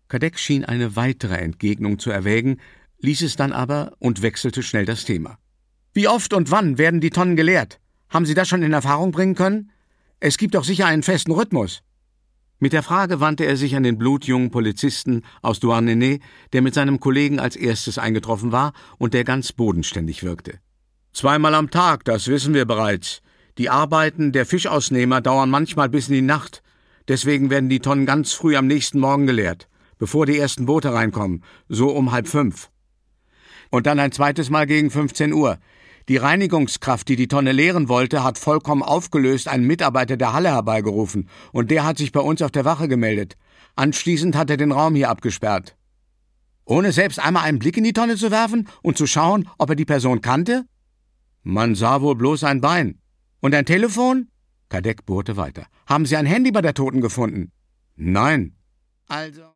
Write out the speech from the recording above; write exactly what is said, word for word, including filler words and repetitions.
Kadek schien eine weitere Entgegnung zu erwägen, ließ es dann aber und wechselte schnell das Thema. »Wie oft und wann werden die Tonnen geleert? Haben Sie das schon in Erfahrung bringen können? Es gibt doch sicher einen festen Rhythmus.« Mit der Frage wandte er sich an den blutjungen Polizisten aus Douarnenez, der mit seinem Kollegen als erstes eingetroffen war und der ganz bodenständig wirkte. »Zweimal am Tag, das wissen wir bereits. Die Arbeiten der Fischausnehmer dauern manchmal bis in die Nacht. Deswegen werden die Tonnen ganz früh am nächsten Morgen geleert, bevor die ersten Boote reinkommen, so um halb fünf. Und dann ein zweites Mal gegen fünfzehn Uhr. Die Reinigungskraft, die die Tonne leeren wollte, hat vollkommen aufgelöst einen Mitarbeiter der Halle herbeigerufen, und der hat sich bei uns auf der Wache gemeldet. Anschließend hat er den Raum hier abgesperrt. Ohne selbst einmal einen Blick in die Tonne zu werfen und zu schauen, ob er die Person kannte? Man sah wohl bloß ein Bein. Und ein Telefon? Kadek bohrte weiter. Haben Sie ein Handy bei der Toten gefunden? Nein. Also...